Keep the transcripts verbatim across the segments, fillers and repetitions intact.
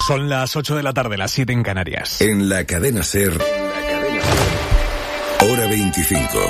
Son las ocho de la tarde, las siete en Canarias. En la cadena SER, hora veinticinco.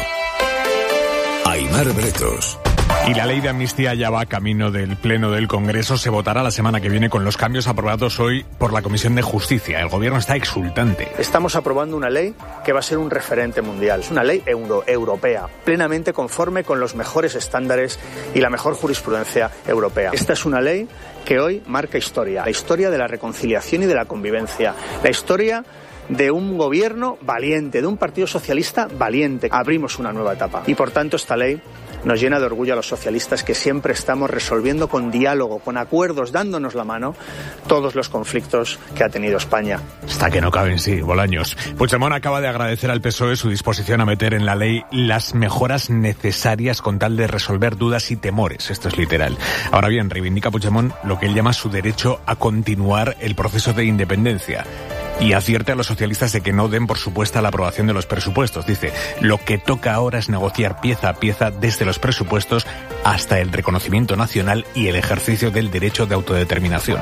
Aimar Bretos. Y la ley de amnistía ya va camino del Pleno del Congreso. Se votará la semana que viene con los cambios aprobados hoy por la Comisión de Justicia. El Gobierno está exultante. Estamos aprobando una ley que va a ser un referente mundial. Es una ley euro, europea, plenamente conforme con los mejores estándares y la mejor jurisprudencia europea. Esta es una ley que hoy marca historia. La historia de la reconciliación y de la convivencia. La historia de un gobierno valiente, de un partido socialista valiente. Abrimos una nueva etapa. Y por tanto esta ley nos llena de orgullo a los socialistas, que siempre estamos resolviendo con diálogo, con acuerdos, dándonos la mano todos los conflictos que ha tenido España. Hasta que no caben, sí, Bolaños. Puigdemont acaba de agradecer al P S O E su disposición a meter en la ley las mejoras necesarias con tal de resolver dudas y temores. Esto es literal. Ahora bien, reivindica Puigdemont lo que él llama su derecho a continuar el proceso de independencia. Y advierte a los socialistas de que no den por supuesta la aprobación de los presupuestos. Dice, lo que toca ahora es negociar pieza a pieza desde los presupuestos hasta el reconocimiento nacional y el ejercicio del derecho de autodeterminación.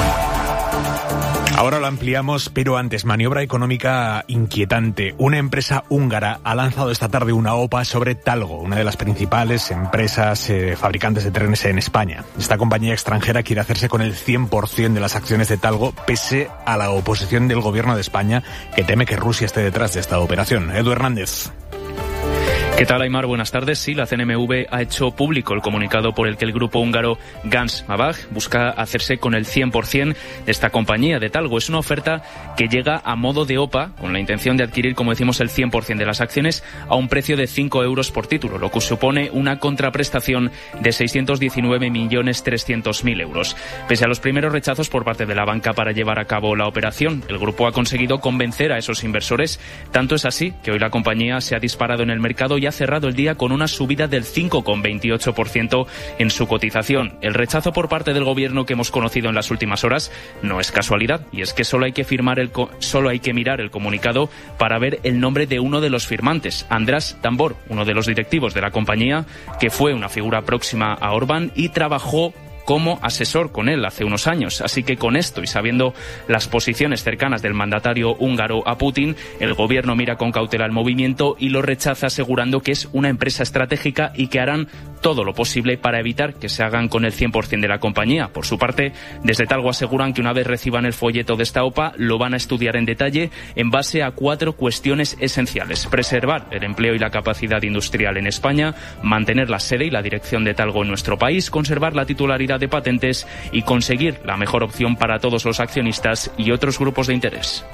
Ahora lo ampliamos, pero antes, maniobra económica inquietante. Una empresa húngara ha lanzado esta tarde una OPA sobre Talgo, una de las principales empresas eh, fabricantes de trenes en España. Esta compañía extranjera quiere hacerse con el cien por ciento de las acciones de Talgo, pese a la oposición del gobierno de España, que teme que Rusia esté detrás de esta operación. Edu Hernández. ¿Qué tal, Aimar? Buenas tardes. Sí, la C N M V ha hecho público el comunicado por el que el grupo húngaro Gans Mabag busca hacerse con el cien por ciento de esta compañía de Talgo. Es una oferta que llega a modo de OPA, con la intención de adquirir, como decimos, el cien por ciento de las acciones a un precio de cinco euros por título, lo que supone una contraprestación de seiscientos diecinueve millones trescientos mil euros. Pese a los primeros rechazos por parte de la banca para llevar a cabo la operación, el grupo ha conseguido convencer a esos inversores. Tanto es así que hoy la compañía se ha disparado en el mercado y ha cerrado el día con una subida del cinco coma veintiocho por ciento en su cotización. El rechazo por parte del gobierno que hemos conocido en las últimas horas no es casualidad, y es que solo hay que firmar el co- solo hay que mirar el comunicado para ver el nombre de uno de los firmantes, András Tambor, uno de los directivos de la compañía, que fue una figura próxima a Orbán y trabajó como asesor con él hace unos años. Así que con esto y sabiendo las posiciones cercanas del mandatario húngaro a Putin, el gobierno mira con cautela el movimiento y lo rechaza, asegurando que es una empresa estratégica y que harán todo lo posible para evitar que se hagan con el cien por ciento de la compañía. Por su parte, desde Talgo aseguran que una vez reciban el folleto de esta OPA, lo van a estudiar en detalle en base a cuatro cuestiones esenciales: preservar el empleo y la capacidad industrial en España, mantener la sede y la dirección de Talgo en nuestro país, conservar la titularidad de patentes y conseguir la mejor opción para todos los accionistas y otros grupos de interés.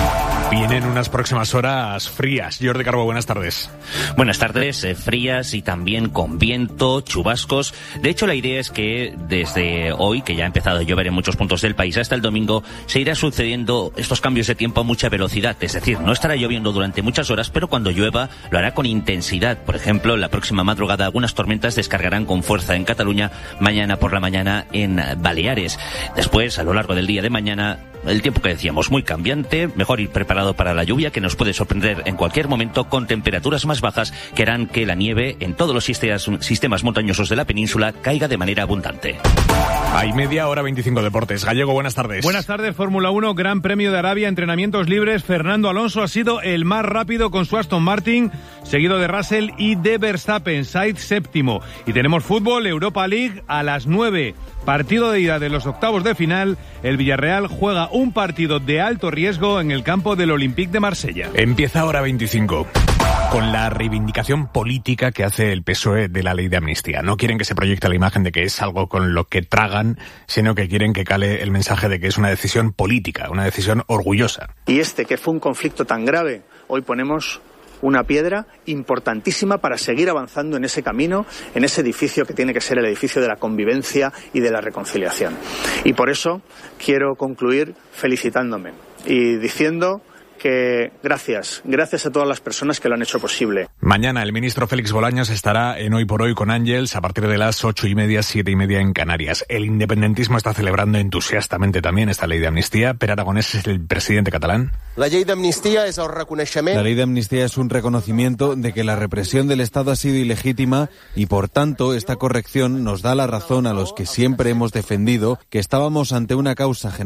Vienen unas próximas horas frías. Jordi Carbo, buenas tardes. Buenas tardes, eh, frías y también con viento, chubascos. De hecho, la idea es que desde hoy, que ya ha empezado a llover en muchos puntos del país, hasta el domingo, se irá sucediendo estos cambios de tiempo a mucha velocidad. Es decir, no estará lloviendo durante muchas horas, pero cuando llueva lo hará con intensidad. Por ejemplo, la próxima madrugada algunas tormentas descargarán con fuerza en Cataluña, mañana por la mañana en Baleares. Después, a lo largo del día de mañana, el tiempo que decíamos, muy cambiante, mejor ir preparado para la lluvia, que nos puede sorprender en cualquier momento con temperaturas más bajas que harán que la nieve en todos los sistemas, sistemas montañosos de la península caiga de manera abundante. Hay media hora veinticinco deportes. Gallego, buenas tardes. Buenas tardes, Fórmula uno, Gran Premio de Arabia, entrenamientos libres. Fernando Alonso ha sido el más rápido con su Aston Martin, seguido de Russell y de Verstappen, Sainz séptimo. Y tenemos fútbol, Europa League a las nueve. Partido de ida de los octavos de final. El Villarreal juega un partido de alto riesgo en el campo del Olympique de Marsella. Empieza ahora veinticinco. Con la reivindicación política que hace el P S O E de la ley de amnistía. No quieren que se proyecte la imagen de que es algo con lo que tragan, sino que quieren que cale el mensaje de que es una decisión política, una decisión orgullosa. Y este, que fue un conflicto tan grave, hoy ponemos una piedra importantísima para seguir avanzando en ese camino, en ese edificio que tiene que ser el edificio de la convivencia y de la reconciliación. Y por eso quiero concluir felicitándome y diciendo que gracias, gracias a todas las personas que lo han hecho posible. Mañana el ministro Félix Bolaños estará en Hoy por Hoy con Ángels a partir de las ocho y media, siete y media en Canarias. El independentismo está celebrando entusiastamente también esta ley de amnistía. Pere Aragonès es el presidente catalán. La ley de amnistía es el reconocimiento. La ley de amnistía es un reconocimiento de que la represión del Estado ha sido ilegítima y, por tanto, esta corrección nos da la razón a los que siempre hemos defendido que estábamos ante una causa general